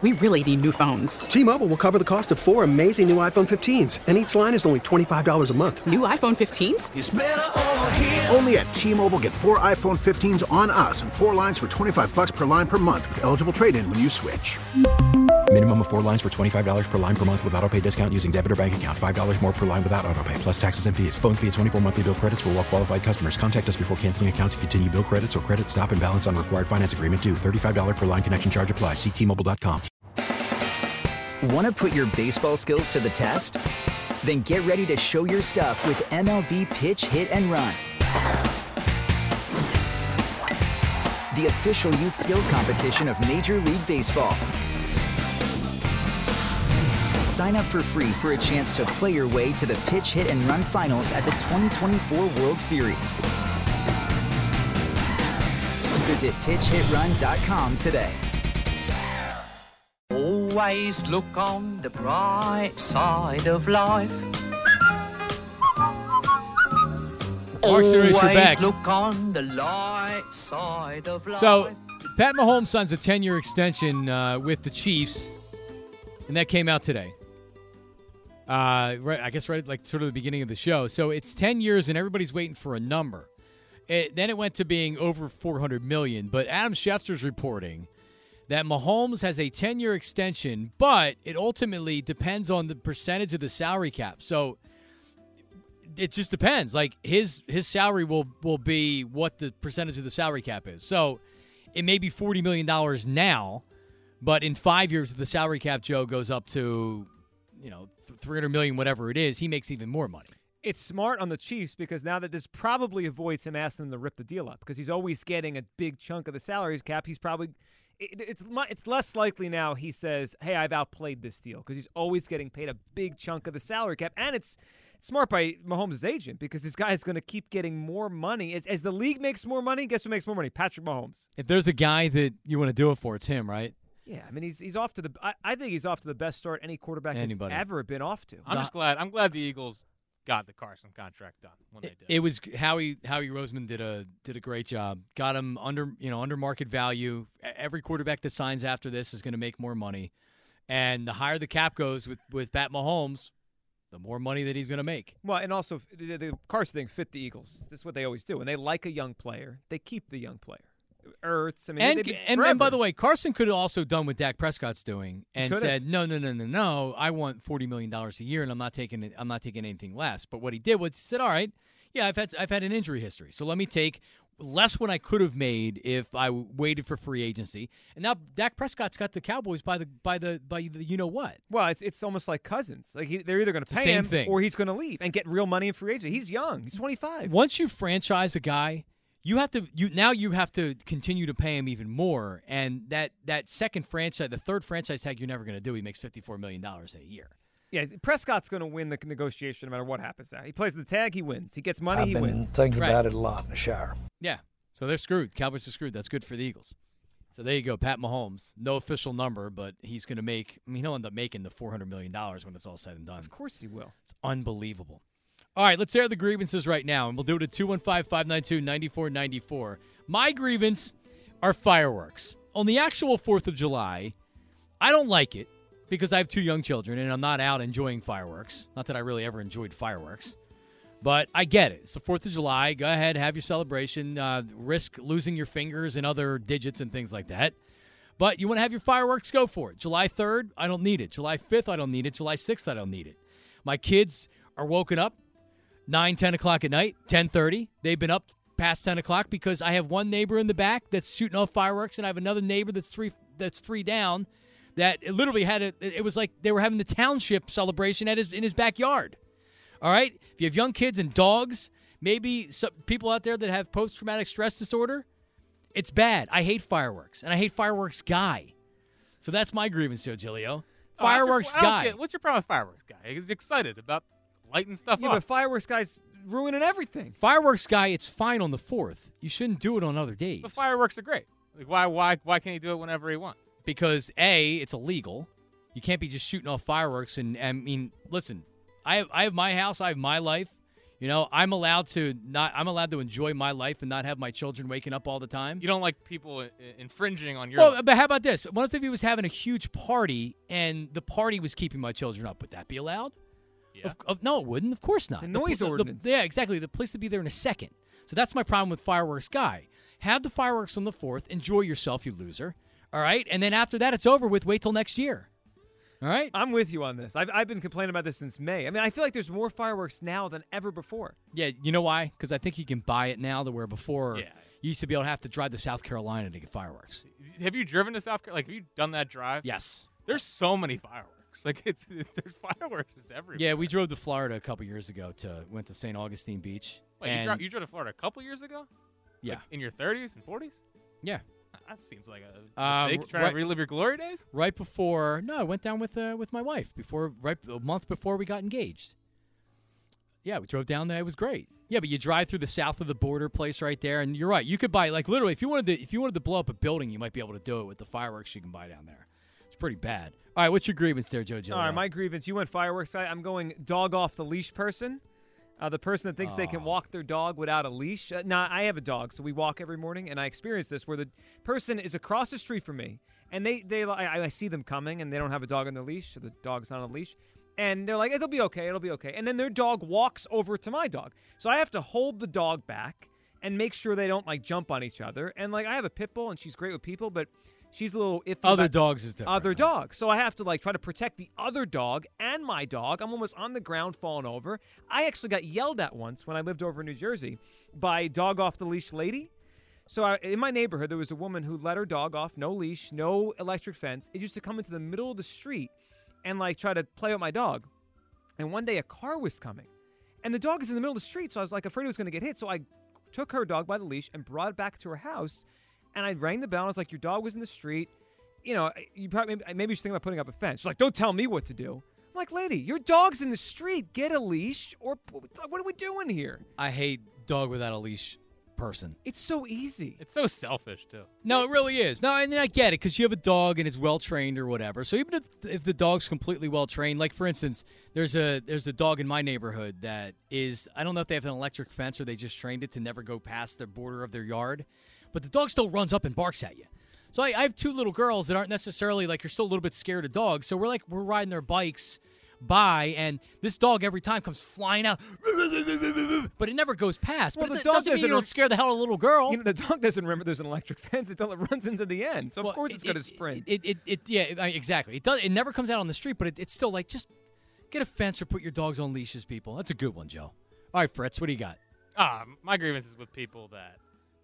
We really need new phones. T-Mobile will cover the cost of 4 amazing new iPhone 15s, and each line is only $25 a month. New iPhone 15s? It's better over here. Only at T-Mobile, get 4 iPhone 15s on us and 4 lines for $25 per line per month with eligible trade-in when you switch. Minimum of 4 lines for $25 per line per month with autopay discount using debit or bank account. $5 more per line without autopay, plus taxes and fees. Phone fee at 24 monthly bill credits for well-qualified customers. Contact us before canceling account to continue bill credits or credit stop and balance on required finance agreement due. $35 per line connection charge applies. See T-Mobile.com. Want to put your baseball skills to the test? Then get ready to show your stuff with MLB Pitch, Hit, and Run. The official youth skills competition of Major League Baseball. Sign up for free for a chance to play your way to the Pitch, Hit, and Run finals at the 2024 World Series. Visit pitchhitrun.com today. Always look on the bright side of life. Mark Serious, you're back. Always look on the light side of life. So, Pat Mahomes signs a 10-year extension with the Chiefs, and that came out today. Right like sort of the beginning of the show. So it's 10 years, and everybody's waiting for a number. Then it went to being over $400 million. But Adam Schefter's reporting that Mahomes has a 10-year extension, but it ultimately depends on the percentage of the salary cap. So it just depends. Like his salary will be what the percentage of the salary cap is. So it may be $40 million now, but in 5 years, if the salary cap, Joe, goes up to, $300 million, whatever it is, he makes even more money. It's smart on the Chiefs because now that this probably avoids him asking them to rip the deal up because he's always getting a big chunk of the salary cap. He's probably it's less likely now he says, hey, I've outplayed this deal because he's always getting paid a big chunk of the salary cap. And it's smart by Mahomes' agent because this guy is going to keep getting more money. As the league makes more money, guess who makes more money? Patrick Mahomes. If there's a guy that you want to do it for, it's him, right? Yeah, I mean he's off to the. I think he's off to the best start any quarterback has ever been off to. I'm glad the Eagles got the Carson contract done when they did. It was Howie Roseman did a great job. Got him under market value. Every quarterback that signs after this is going to make more money, and the higher the cap goes with Pat Mahomes, the more money that he's going to make. Well, and also the Carson thing fit the Eagles. This is what they always do. When they like a young player, they keep the young player. Ertz, I mean, and by the way, Carson could have also done what Dak Prescott's doing and said, no, I want $40 million a year, and I'm not taking anything less. But what he did was he said, all right, yeah, I've had an injury history, so let me take less than I could have made if I waited for free agency. And now Dak Prescott's got the Cowboys by the you know what? Well, it's almost like Cousins. Like they're either going to pay him or he's going to leave and get real money in free agency. He's young. He's 25. Once you franchise a guy, you have to continue to pay him even more, and that second franchise, the third franchise tag, you're never going to do. He makes $54 million a year. Yeah, Prescott's going to win the negotiation no matter what happens now. He plays the tag, he wins. He gets money, he wins. I've been thinking about it a lot in the shower. Yeah, so they're screwed. Cowboys are screwed. That's good for the Eagles. So there you go, Pat Mahomes. No official number, but he's going to make. I mean, he'll end up making the $400 million when it's all said and done. Of course he will. It's unbelievable. All right, let's air the grievances right now, and we'll do it at 215-592-9494. My grievance are fireworks. On the actual 4th of July, I don't like it because I have 2 young children, and I'm not out enjoying fireworks. Not that I really ever enjoyed fireworks, but I get it. It's the 4th of July. Go ahead, have your celebration. Risk losing your fingers and other digits and things like that. But you want to have your fireworks, go for it. July 3rd, I don't need it. July 5th, I don't need it. July 6th, I don't need it. My kids are woken up 9, 10 o'clock at night, 10:30. They've been up past 10 o'clock because I have one neighbor in the back that's shooting off fireworks, and I have another neighbor that's three down that literally it was like they were having the township celebration in his backyard. All right? If you have young kids and dogs, maybe some people out there that have post-traumatic stress disorder, it's bad. I hate fireworks, and I hate fireworks guy. So that's my grievance, Joe Giglio. Fireworks guy. What's your problem with fireworks guy? He's excited about lighting stuff up. Yeah, but fireworks guy's ruining everything. Fireworks guy, it's fine on the 4th. You shouldn't do it on other days. The fireworks are great. Like why can't he do it whenever he wants? Because A, it's illegal. You can't be just shooting off fireworks. And I mean, listen, I have my house. I have my life. You know, I'm allowed to enjoy my life and not have my children waking up all the time. You don't like people infringing on your Well, life. but how about this? What if he was having a huge party and the party was keeping my children up? Would that be allowed? Yeah. No, it wouldn't. Of course not. The noise ordinance. Yeah, exactly. The police would be there in a second. So that's my problem with Fireworks Guy. Have the fireworks on the 4th. Enjoy yourself, you loser. All right? And then after that, it's over with. Wait till next year. All right? I'm with you on this. I've been complaining about this since May. I mean, I feel like there's more fireworks now than ever before. Yeah, you know why? Because I think you can buy it now to where before Yeah. you used to be able to have to drive to South Carolina to get fireworks. Have you driven to South Carolina? Like, have you done that drive? Yes. There's so many fireworks. Like, there's fireworks everywhere. Yeah, we drove to Florida a couple years ago. Went to St. Augustine Beach. Wait, and you drove to Florida a couple years ago? Yeah. Like in your 30s and 40s? Yeah. That seems like a mistake. Trying to relive your glory days? Right before, I went down with my wife a month before we got engaged. Yeah, we drove down there. It was great. Yeah, but you drive through the south of the border place right there, and you're right. You could buy, like, literally, if you wanted to blow up a building, you might be able to do it with the fireworks you can buy down there. It's pretty bad. All right, what's your grievance there, JoJo? All right, my grievance. You went fireworks. I'm going dog off the leash person. The person that thinks they can walk their dog without a leash. I have a dog, so we walk every morning, and I experience this where the person is across the street from me, and I see them coming, and they don't have a dog on their leash, so the dog's not on a leash, and they're like, it'll be okay, and then their dog walks over to my dog. So I have to hold the dog back and make sure they don't, like, jump on each other. And, like, I have a pit bull, and she's great with people, but she's a little iffy. Other dogs is different. Other dogs. So I have to, like, try to protect the other dog and my dog. I'm almost on the ground falling over. I actually got yelled at once when I lived over in New Jersey by dog off the leash lady. So in my neighborhood, there was a woman who let her dog off, no leash, no electric fence. It used to come into the middle of the street and, like, try to play with my dog. And one day a car was coming. And the dog is in the middle of the street, so I was, like, afraid it was going to get hit. So I took her dog by the leash and brought it back to her house. And I rang the bell, and I was like, your dog was in the street. You know, you probably maybe you should think about putting up a fence. She's like, don't tell me what to do. I'm like, lady, your dog's in the street. Get a leash, or what are we doing here? I hate dog without a leash person. It's so easy. It's so selfish, too. No, it really is. No, and I get it because you have a dog and it's well trained or whatever. So even if the dog's completely well trained, like for instance, there's a dog in my neighborhood that is, I don't know if they have an electric fence or they just trained it to never go past the border of their yard, but the dog still runs up and barks at you. So I have two little girls that aren't necessarily, like, you're still a little bit scared of dogs. So we're riding their bikes by, and this dog every time comes flying out, but it never goes past. Well, but the it dog doesn't mean you don't scare the hell out of a little girl. You know, the dog doesn't remember there's an electric fence until it runs into the end. So of course it's going to sprint. Exactly. It never comes out on the street, but it's still like, just get a fence or put your dogs on leashes, people. That's a good one, Joe. All right, Fritz, what do you got? My grievance is with people that,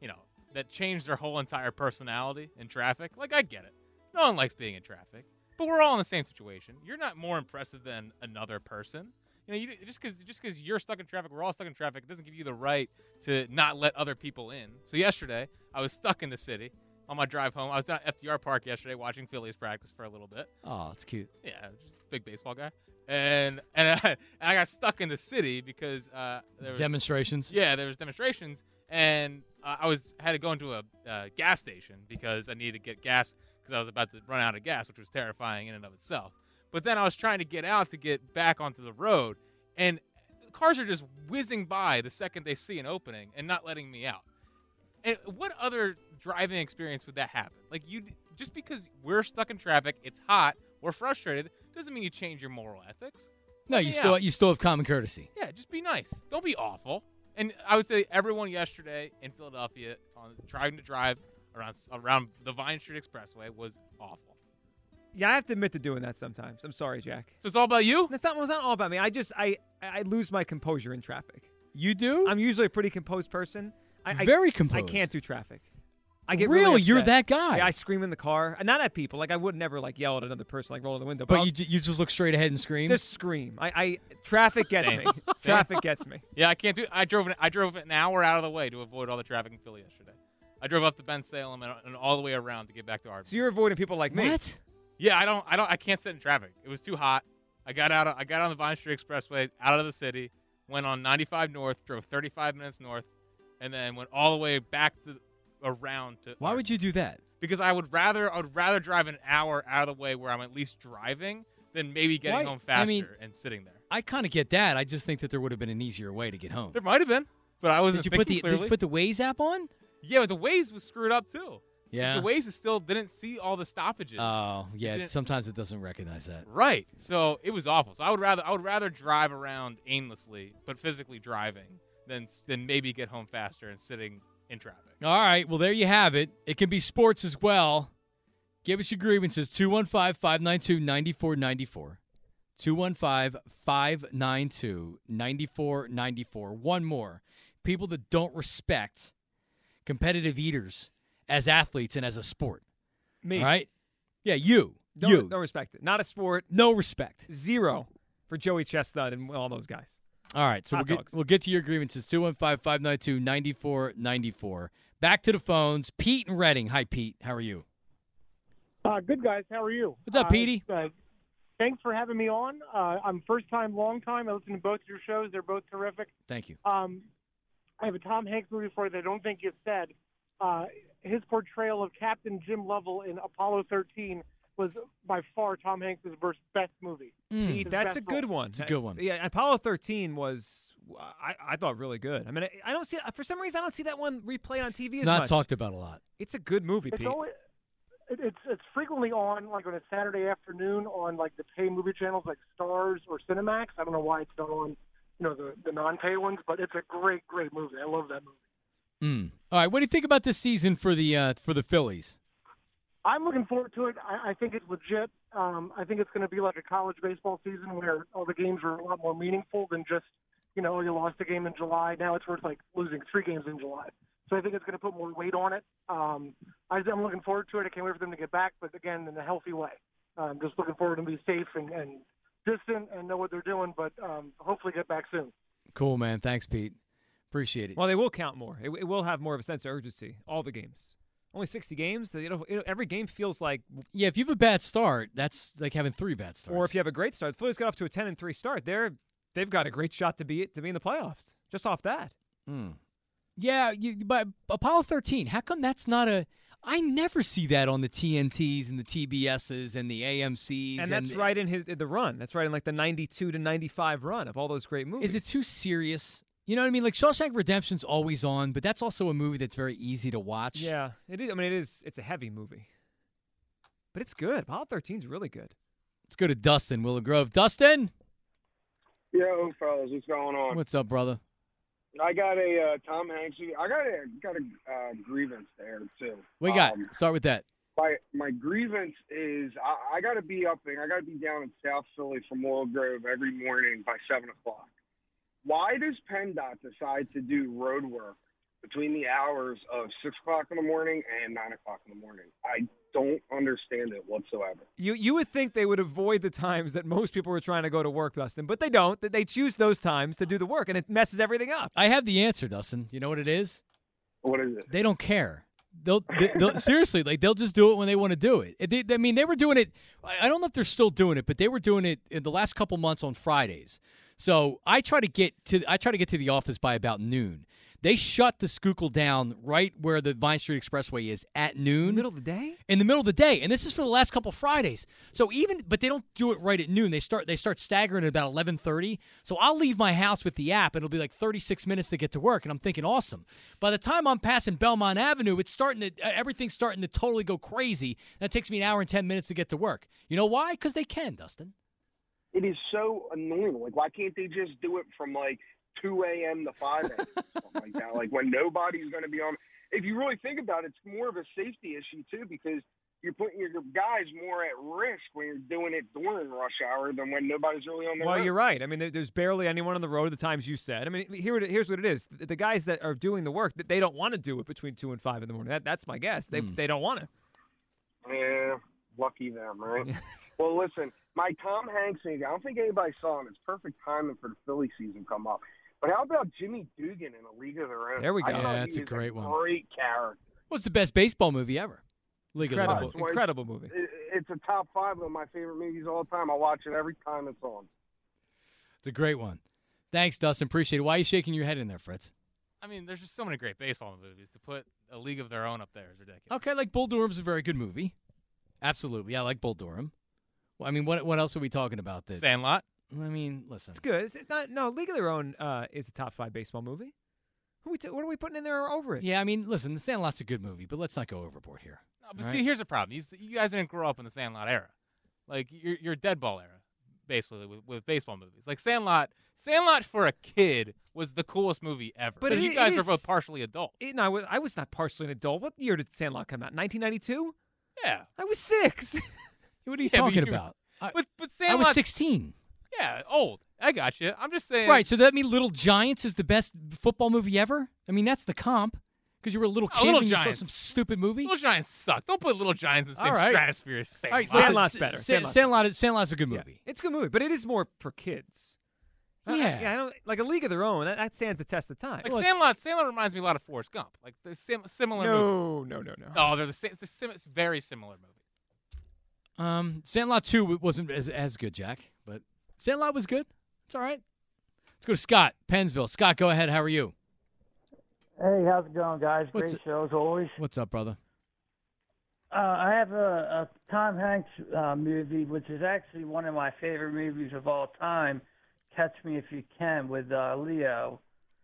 that change their whole entire personality in traffic. Like, I get it. No one likes being in traffic. But we're all in the same situation. You're not more impressive than another person. You know, just because you're stuck in traffic, we're all stuck in traffic, it doesn't give you the right to not let other people in. So yesterday, I was stuck in the city on my drive home. I was down at FDR Park yesterday watching Phillies practice for a little bit. Oh, that's cute. Yeah, just a big baseball guy. And I got stuck in the city because there was demonstrations. Yeah, there was demonstrations, and I had to go into a gas station because I needed to get gas because I was about to run out of gas, which was terrifying in and of itself. But then I was trying to get out to get back onto the road, and cars are just whizzing by the second they see an opening and not letting me out. And what other driving experience would that happen? Like, just because we're stuck in traffic, it's hot, we're frustrated, doesn't mean you change your moral ethics. No, you still have common courtesy. Yeah, just be nice. Don't be awful. And I would say everyone yesterday in Philadelphia trying to drive around the Vine Street Expressway was awful. Yeah, I have to admit to doing that sometimes. I'm sorry, Jack. So it's all about you? It's not all about me. I lose my composure in traffic. You do? I'm usually a pretty composed person. Very composed. I can't do traffic. I get really upset. You're that guy. Yeah, I scream in the car. Not at people. Like, I would never, like, yell at another person, like, roll the window. But you just look straight ahead and scream? Just scream. Traffic gets me. Traffic gets me. Yeah, I can't do it. I drove an hour out of the way to avoid all the traffic in Philly yesterday. I drove up to Ben Salem and all the way around to get back to Ardmore. So you're avoiding people like me. What? Yeah, I can't sit in traffic. It was too hot. I got on the Vine Street Expressway out of the city, went on 95 North, drove 35 minutes north, and then went all the way back around to Why would you do that? Because I would rather drive an hour out of the way where I'm at least driving than maybe getting Why- home faster I mean, and sitting there. I kind of get that. I just think that there would have been an easier way to get home. There might have been, but I wasn't Did you put thinking the Did clearly. you put the Waze app on? Yeah, but the Waze was screwed up too. Yeah. The Waze still didn't see all the stoppages. Oh, yeah. didn't- Sometimes it doesn't recognize that. Right. So it was awful. So I would rather drive around aimlessly, but physically driving, than maybe get home faster and sitting in traffic. All right. Well, there you have it. It can be sports as well. Give us your grievances. 215-592-9494. 215-592-9494. One more. People that don't respect competitive eaters as athletes and as a sport. Me. All right? Yeah, you. Don't respect it. Not a sport. No respect. Zero for Joey Chestnut and all those guys. All right, so Hot dogs. we'll get to your grievances. 215-592-9494. Back to the phones. Pete and Reading. Hi, Pete. How are you? Good, guys. How are you? What's up, Petey? Thanks for having me on. I'm first time, long time. I listen to both your shows. They're both terrific. Thank you. I have a Tom Hanks movie for you that I don't think you've said. His portrayal of Captain Jim Lovell in Apollo 13 was by far Tom Hanks' best movie. Pete, His that's best a good role. one. It's a good one. Yeah, Apollo 13 was, I thought, really good. I mean, I don't see, for some reason, I don't see that one replayed on TV It's as not much. talked about a lot. It's a good movie, It's Pete. always, it's frequently on, like on a Saturday afternoon on like the pay movie channels like Stars or Cinemax. I don't know why it's not on, the non-pay ones, but it's a great movie. I love that movie. All right, what do you think about this season for the Phillies? I'm looking forward to it. I think it's legit. I think it's going to be like a college baseball season where all the games are a lot more meaningful than just, you lost a game in July. Now it's worth like losing 3 games in July. So I think it's going to put more weight on it. I'm looking forward to it. I can't wait for them to get back, but again, in a healthy way. Just looking forward to be safe and distant and know what they're doing, but hopefully get back soon. Cool, man. Thanks, Pete. Appreciate it. Well, they will count more. It will have more of a sense of urgency. All the games. Only 60 games. Every game feels like. Yeah, if you have a bad start, that's like having 3 bad starts. Or if you have a great start, the Phillies got off to a 10-3 start. They've got a great shot to be in the playoffs just off that. Yeah, but Apollo 13. How come that's not a? I never see that on the TNTs and the TBSs and the AMCs. And that's right in the run. That's right in like the 92 to 95 run of all those great movies. Is it too serious? You know what I mean? Like Shawshank Redemption's always on, but that's also a movie that's very easy to watch. Yeah, it is. I mean, it's a heavy movie, but it's good. Apollo 13's really good. Let's go to Dustin, Willow Grove. Dustin, Yo, fellas, what's going on? what's up, brother? I got a Tom Hanks. I got a grievance there too. What you got? Start with that. My grievance is I got to be up there. I got to be down in South Philly from Willow Grove every morning by 7:00. Why does PennDOT decide to do road work between the hours of 6:00 in the morning and 9:00 in the morning? I don't understand it whatsoever. You would think they would avoid the times that most people are trying to go to work, Dustin, but they don't. They choose those times to do the work, and it messes everything up. I have the answer, Dustin. You know what it is? What is it? They don't care. They'll seriously, like they'll just do it when they want to do it. They were doing it. I don't know if they're still doing it, but they were doing it in the last couple months on Fridays. So I try to get to the office by about noon. They shut the Schuylkill down right where the Vine Street Expressway is at noon. Middle of the day? In the middle of the day, and this is for the last couple Fridays. So but they don't do it right at noon. They start staggering at about 11:30. So I'll leave my house with the app, and it'll be like 36 minutes to get to work, and I'm thinking, awesome. By the time I'm passing Belmont Avenue, everything's starting to totally go crazy. That takes me an hour and 10 minutes to get to work. You know why? Because they can, Dustin. It is so annoying. Like, why can't they just do it from like 2 a.m. to 5 a.m. something like that? Like when nobody's going to be on. If you really think about it, it's more of a safety issue too, because you're putting your guys more at risk when you're doing it during rush hour than when nobody's really on the road. Well, you're right. I mean, there's barely anyone on the road at the times you said. I mean, here's what it is. The guys that are doing the work, they don't want to do it between 2 and 5 in the morning. That's my guess. They don't want to. Yeah, lucky them, right? Well, listen, my Tom Hanks thing, I don't think anybody saw him. It's perfect timing for the Philly season come up. But how about Jimmy Dugan in A League of Their Own? There we go. I thought Yeah, he that's a was great one. Great character. What's the best baseball movie ever? League of Their Own. Incredible movie. It's a top 5 of my favorite movies all the time. I watch it every time it's on. It's a great one. Thanks, Dustin. Appreciate it. Why are you shaking your head in there, Fritz? I mean, there's just so many great baseball movies. To put A League of Their Own up there is ridiculous. Okay, like Bull Durham's a very good movie. Absolutely. I like Bull Durham. Well, I mean, what else are we talking about? That Sandlot. I mean, listen. It's good. No, League of Their Own is a top 5 baseball movie. What are we putting in there over it? Yeah, I mean, listen, The Sandlot's a good movie, but let's not go overboard here. No, but see, here's the problem. You guys didn't grow up in the Sandlot era. Like, you're dead ball era, basically, with baseball movies. Like, Sandlot for a kid was the coolest movie ever. But so you guys are both partially adults. I was not partially an adult. What year did Sandlot come out? 1992? Yeah. I was 6. What are you talking about? But I was 16. Yeah, old. I got you. I'm just saying. Right, so that mean Little Giants is the best football movie ever? I mean, that's the comp. Because you were a little kid Little when Giants. you saw some stupid movie? Little Giants suck. Don't put Little Giants in the same All right. stratosphere as Sandlot. All right, listen, Sandlot's better. Sandlot's a good movie. Yeah, it's a good movie, but it is more for kids. Yeah. I don't, like A League of Their Own, that stands the test of time. Like Sandlot reminds me a lot of Forrest Gump. Like they're similar movies. No. Oh, they're the same. It's a very similar movie. Sandlot 2 wasn't as good, Jack, but Sandlot was good. It's all right. Let's go to Scott, Pennsville. Scott, go ahead. How are you? Hey, how's it going, guys? Great show as always. What's up, brother? I have a Tom Hanks movie, which is actually one of my favorite movies of all time, Catch Me If You Can, with Leo,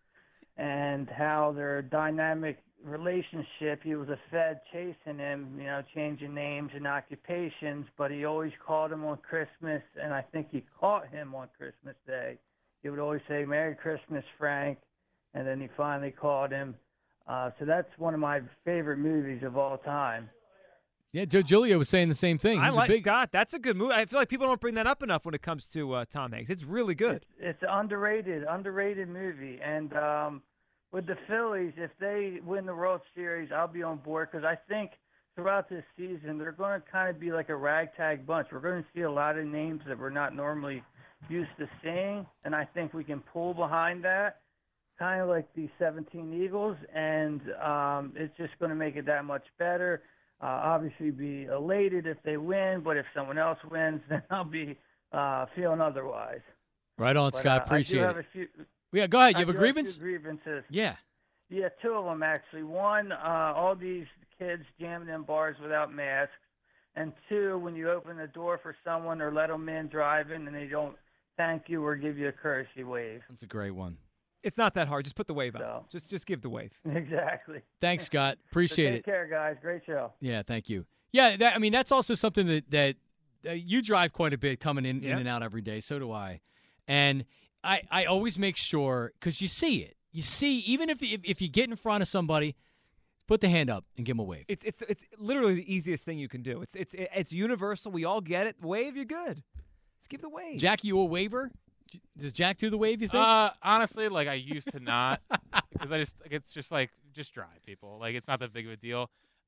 and how their dynamic relationship. He was a Fed chasing him, changing names and occupations, but he always called him on Christmas, and I think he caught him on Christmas Day. He would always say, "Merry Christmas, Frank," and then he finally called him. So that's one of my favorite movies of all time. Yeah, Joe Giglio was saying the same thing. I like Scott. That's a good movie. I feel like people don't bring that up enough when it comes to Tom Hanks. It's really good. It's an underrated movie. And with the Phillies, if they win the World Series, I'll be on board because I think throughout this season they're going to kind of be like a ragtag bunch. We're going to see a lot of names that we're not normally used to seeing, and I think we can pull behind that, kind of like the 17 Eagles, and it's just going to make it that much better. Obviously be elated if they win, but if someone else wins, then I'll be feeling otherwise. Right on, But, Scott. Appreciate I do have it. Yeah, go ahead. You have a grievance? Two grievances. Yeah. Yeah, 2 of them, actually. One, all these kids jamming in bars without masks. And 2, when you open the door for someone or let them in driving and they don't thank you or give you a courtesy wave. That's a great one. It's not that hard. Just put the wave out. Just give the wave. Exactly. Thanks, Scott. Appreciate Take it. care, guys. Great show. Yeah, thank you. Yeah, that's also something that you drive quite a bit coming in and out every day. So do I. And I always make sure, because you see it. You see, even if you get in front of somebody, put the hand up and give them a wave. It's literally the easiest thing you can do. It's universal. We all get it. Wave, you're good. Just give the wave. Jack, you a waver? Does Jack do the wave, you think? Honestly, like I used to not because it's just like just drive people. Like it's not that big of a deal.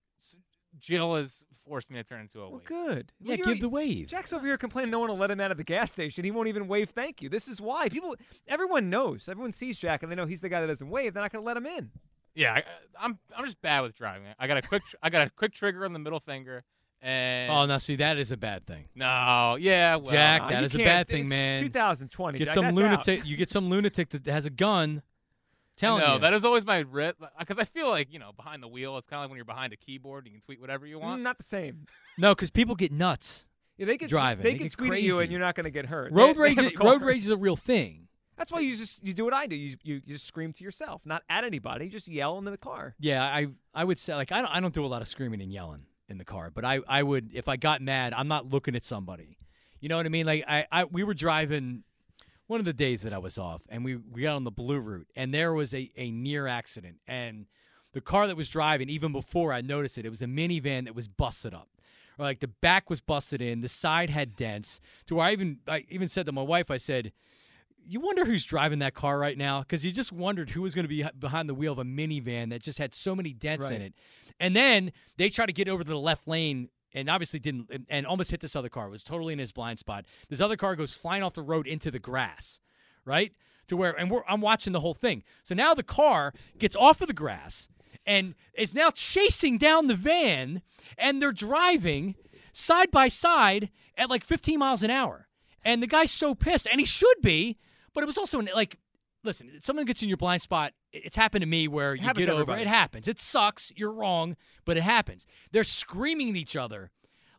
Jill has forced me to turn into a wave. Good. Yeah, give the wave. Jack's over here complaining no one will let him out of the gas station. He won't even wave thank you. This is why. Everyone knows. Everyone sees Jack, and they know he's the guy that doesn't wave. They're not going to let him in. Yeah, I'm just bad with driving. I got a quick trigger on the middle finger. And now see, that is a bad thing. No, yeah, well, Jack, that is a bad thing, it's man. 2020. Get Jack, some that's lunatic. out. You get some lunatic that has a gun. Telling no, you. that is always my rip because I feel like behind the wheel, it's kind of like when you're behind a keyboard, you can tweet whatever you want. Not the same. No, because people get nuts. Yeah, they can driving. They get can tweet at crazy. you, and you're not going to get hurt. Road rage is a real thing. That's why you do what I do. You just scream to yourself, not at anybody. Just yell into the car. Yeah, I would say like I don't do a lot of screaming and yelling in the car, but I would if I got mad. I'm not looking at somebody. You know what I mean? Like we were driving one of the days that I was off, and we got on the Blue Route, and there was a near accident, and the car that was driving, even before I noticed it, it was a minivan that was busted up. Or like the back was busted in, the side had dents. To where I even said to my wife, I said, "You wonder who's driving that car right now?" Because you just wondered who was going to be behind the wheel of a minivan that just had so many dents in it. And then they tried to get over to the left lane. And obviously didn't, and almost hit this other car. It was totally in his blind spot. This other car goes flying off the road into the grass, right? To where, I'm watching the whole thing. So now the car gets off of the grass and is now chasing down the van, and they're driving side by side at like 15 miles an hour. And the guy's so pissed, and he should be, but it was also like, listen, someone gets in your blind spot. It's happened to me where you get over. It happens. It sucks. You're wrong, but it happens. They're screaming at each other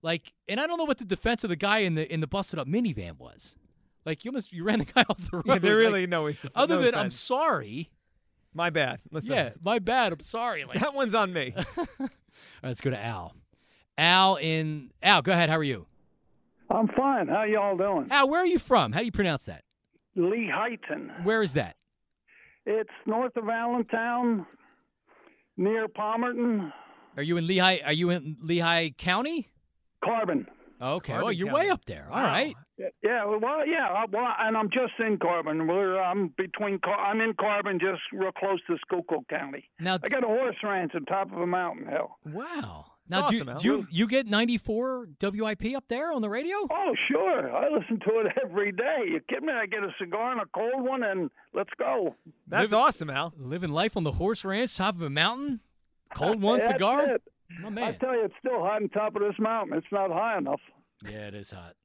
Like, and I don't know what the defense of the guy in the busted up minivan was. Like, you ran the guy off the road. Yeah, there really like, no other no than defense. I'm sorry. My bad. Listen. Yeah, my bad. I'm sorry. Like, that one's on me. All right, let's go to Al. Al, go ahead. How are you? I'm fine. How y'all doing? Al, where are you from? How do you pronounce that? Lehighton. Where is that? It's north of Allentown, near Palmerton. Are you in Lehigh? Are you in Lehigh County? Corbin. Okay. Carbon Oh, you're County. way up there. All Wow. right. Yeah. And I'm just in Corbin. I'm I'm in Corbin, just real close to Schuylkill County. Now, I got a horse ranch on top of a mountain. Hell. Wow. That's Now, awesome, Al. do you get 94 WIP up there on the radio? Oh, sure. I listen to it every day. You kidding me? I get a cigar and a cold one, and let's go. That's awesome, Al. Living life on the horse ranch, top of a mountain, cold one That's cigar. it. Oh, man. I tell you, it's still hot on top of this mountain. It's not high enough. Yeah, it is hot.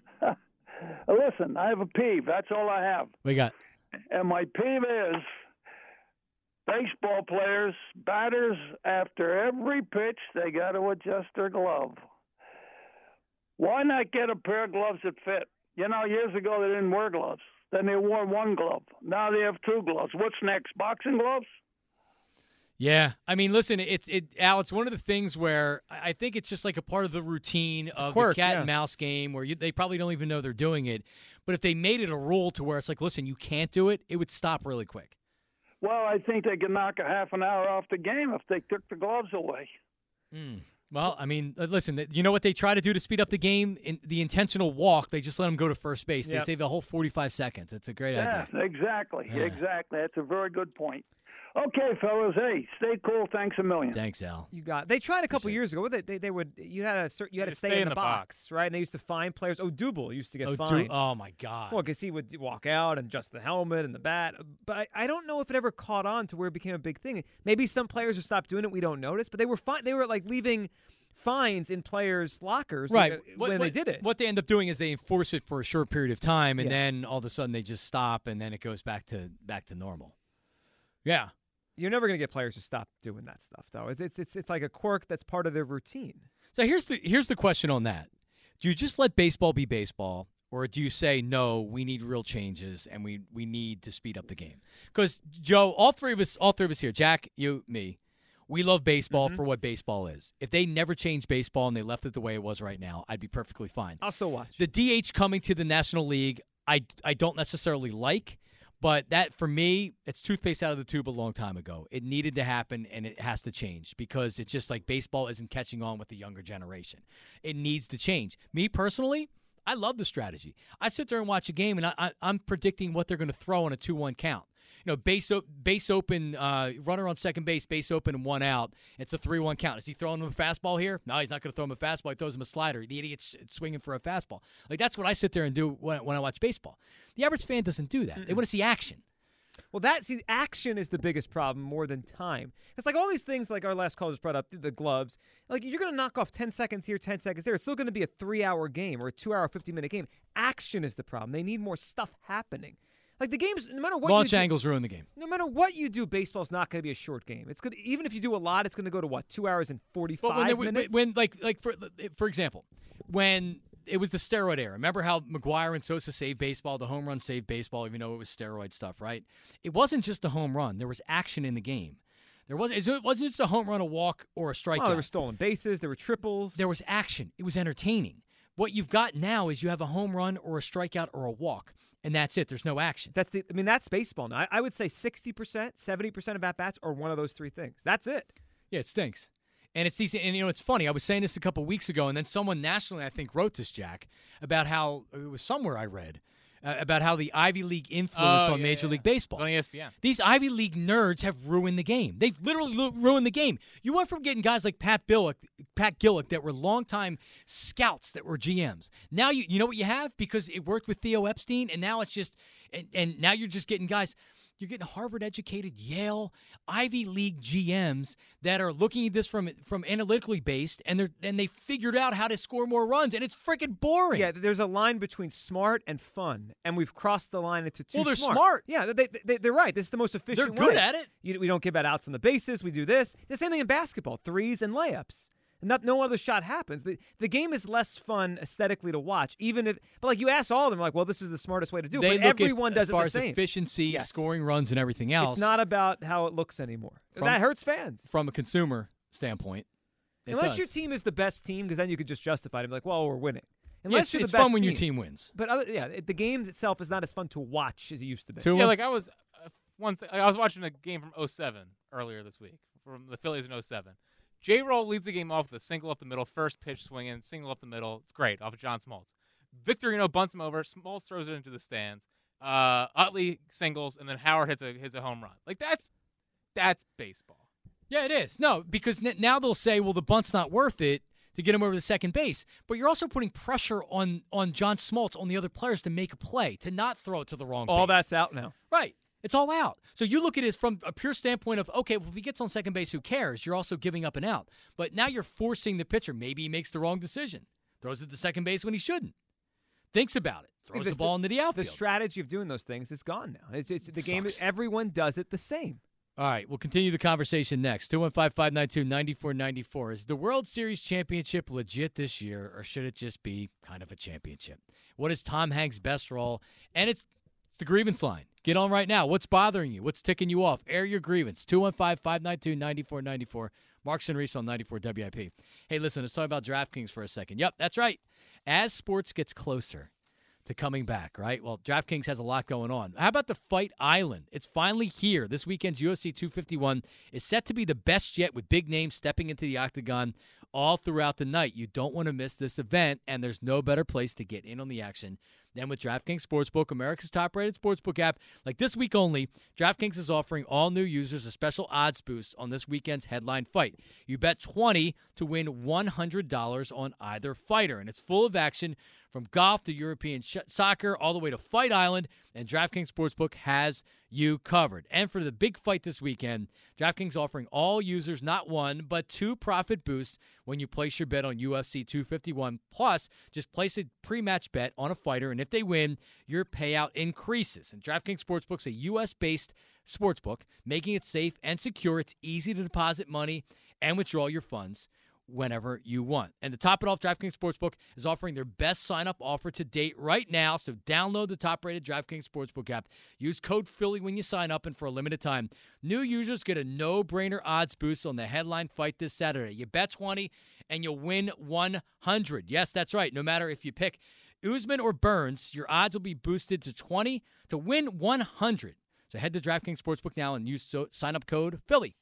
Listen, I have a peeve. That's all I have. We got. And my peeve is baseball players, batters, after every pitch, they got to adjust their glove. Why not get a pair of gloves that fit? You know, years ago they didn't wear gloves. Then they wore one glove. Now they have two gloves. What's next? Boxing gloves? Yeah, I mean, listen, Al, it's one of the things where I think it's just like a part of the routine of quirk, the cat yeah. and mouse game where they probably don't even know they're doing it. But if they made it a rule to where it's like, listen, you can't do it, it would stop really quick. Well, I think they could knock a half an hour off the game if they took the gloves away. Well, I mean, listen, you know what they try to do to speed up the game? In the intentional walk, they just let them go to first base. They Yep. save the whole 45 seconds. It's a great idea. Exactly. Yeah. Exactly. That's a very good point. Okay, fellas. Hey, stay cool. Thanks a million. Thanks, Al. You got. They tried a couple years ago. They would. You had to stay in the box, right? And they used to fine players. Double used to get fined. Oh my God. Well, because he would walk out and adjust the helmet and the bat. But I don't know if it ever caught on to where it became a big thing. Maybe some players would stop doing it. We don't notice. But they were fine. They were like leaving fines in players' lockers Right. when they did it. What they end up doing is they enforce it for a short period of time, and Yeah. then all of a sudden they just stop, and then it goes back to normal. Yeah. You're never going to get players to stop doing that stuff, though. It's like a quirk that's part of their routine. So here's the question on that. Do you just let baseball be baseball, or do you say, no, we need real changes, and we need to speed up the game? Because, Joe, all three of us here, Jack, you, me, we love baseball for what baseball is. If they never changed baseball and they left it the way it was right now, I'd be perfectly fine. I'll still watch. The DH coming to the National League, I don't necessarily like, but that, for me, it's toothpaste out of the tube a long time ago. It needed to happen, and it has to change because it's just like baseball isn't catching on with the younger generation. It needs to change. Me, personally, I love the strategy. I sit there and watch a game, and I'm predicting what they're going to throw on a 2-1 count. You know, base open, runner on second base, base open, and one out. It's a 3-1 count. Is he throwing him a fastball here? No, he's not going to throw him a fastball. He throws him a slider. The idiot's swinging for a fastball. Like, that's what I sit there and do when I watch baseball. The average fan doesn't do that. They want to see action. Well, action is the biggest problem more than time. It's like all these things, like our last caller just brought up, the gloves. Like, you're going to knock off 10 seconds here, 10 seconds there. It's still going to be a 3-hour game or a 2-hour, 50-minute game. Action is the problem. They need more stuff happening. Like, the games, no matter what Launch angles ruin the game. No matter what you do, baseball's not going to be a short game. It's good, even if you do a lot. It's going to go to what, 2 hours and 45 minutes. When for example, when it was the steroid era, remember how McGuire and Sosa saved baseball? The home run saved baseball, even though it was steroid stuff, right? It wasn't just a home run. There was action in the game. It wasn't just a home run, a walk, or a strikeout. Oh, there were stolen bases. There were triples. There was action. It was entertaining. What you've got now is you have a home run or a strikeout or a walk. And that's it. There's no action. That's baseball now. I would say 60%, 70% of at-bats are one of those three things. That's it. Yeah, it stinks. And it's decent. And, it's funny. I was saying this a couple weeks ago, and then someone nationally, I think, wrote this, Jack, about how, it was somewhere I read, about how the Ivy League influence on Major League Baseball. On ESPN. These Ivy League nerds have ruined the game. They've literally ruined the game. You went from getting guys like Pat Gillick that were longtime scouts that were GMs. Now you know what you have? Because it worked with Theo Epstein, and now it's just and now you're just getting guys. You're getting Harvard-educated, Yale, Ivy League GMs that are looking at this from analytically based, and they figured out how to score more runs, and it's freaking boring. Yeah, there's a line between smart and fun, and we've crossed the line into too Well, they're smart. smart. Yeah, they're right. This is the most efficient They're good way. at it. We don't give out outs on the bases. We do this. The same thing in basketball, threes and layups. No other shot happens. The game is less fun aesthetically to watch, but like you ask all of them, like, well, this is the smartest way to do it. They but look everyone does as it far the as same. efficiency, Yes. scoring runs, and everything else. It's not about how it looks anymore. That hurts fans. From a consumer standpoint. Unless your team is the best team, because then you could just justify it and be like, well, we're winning. Unless it's you're the best fun when team. your team wins. But the game itself is not as fun to watch as it used to be. Yeah, like I was I was watching a game from 2007 earlier this week from the Phillies in 2007. J-Roll leads the game off with a single up the middle, first pitch swinging, single up the middle. It's great, off of John Smoltz. Victorino bunts him over. Smoltz throws it into the stands. Utley singles, and then Howard hits a home run. Like that's baseball. Yeah, it is. No, because now they'll say, well, the bunt's not worth it to get him over the second base. But you're also putting pressure on John Smoltz, on the other players to make a play, to not throw it to the wrong base. All that's out now. Right. It's all out. So you look at it from a pure standpoint of, okay, well, if he gets on second base, who cares? You're also giving up an out. But now you're forcing the pitcher. Maybe he makes the wrong decision. Throws it to second base when he shouldn't. Thinks about it. Throws the ball into the outfield. The strategy of doing those things is gone now. It's the game. Everyone does it the same. All right, we'll continue the conversation next. 215-592-9494. Is the World Series championship legit this year, or should it just be kind of a championship? What is Tom Hanks' best role? And it's the grievance line. Get on right now. What's bothering you? What's ticking you off? Air your grievance. 215-592-9494. Marks and Reese on 94 WIP. Hey, listen, let's talk about DraftKings for a second. Yep, that's right. As sports gets closer to coming back, right? Well, DraftKings has a lot going on. How about the Fight Island? It's finally here. This weekend's UFC 251 is set to be the best yet, with big names stepping into the octagon all throughout the night. You don't want to miss this event, and there's no better place to get in on the action than with DraftKings Sportsbook, America's top-rated sportsbook app. Like this week only, DraftKings is offering all new users a special odds boost on this weekend's headline fight. You bet $20 to win $100 on either fighter, and it's full of action from golf to European soccer all the way to Fight Island, and DraftKings Sportsbook has you covered. And for the big fight this weekend, DraftKings offering all users not one, but two profit boosts when you place your bet on UFC 251. Plus, just place a pre-match bet on a fighter, and if they win, your payout increases. And DraftKings Sportsbook's a U.S.-based sportsbook, making it safe and secure. It's easy to deposit money and withdraw your funds whenever you want. And to top it off, DraftKings Sportsbook is offering their best sign-up offer to date right now. So download the top-rated DraftKings Sportsbook app. Use code Philly when you sign up, and for a limited time, new users get a no-brainer odds boost on the headline fight this Saturday. You bet 20 and you'll win 100. Yes, that's right. No matter if you pick Usman or Burns, your odds will be boosted to 20 to win 100. So head to DraftKings Sportsbook now and use sign-up code Philly.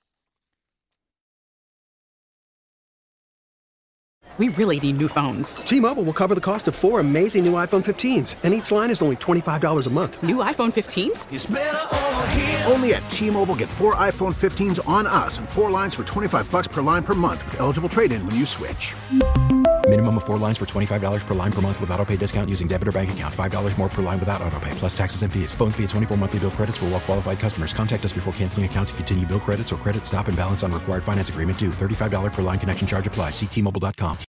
We really need new phones. T-Mobile will cover the cost of 4 amazing new iPhone 15s, and each line is only $25 a month. New iPhone 15s? It's better over here. Only at T-Mobile, get 4 iPhone 15s on us and 4 lines for $25 per line per month with eligible trade-in when you switch. Minimum of 4 lines for $25 per line per month with autopay discount using debit or bank account. $5 more per line without autopay, plus taxes and fees. Phone fee at 24 monthly bill credits for well-qualified customers. Contact us before canceling account to continue bill credits or credit stop and balance on required finance agreement due. $35 per line connection charge applies. See T-Mobile.com.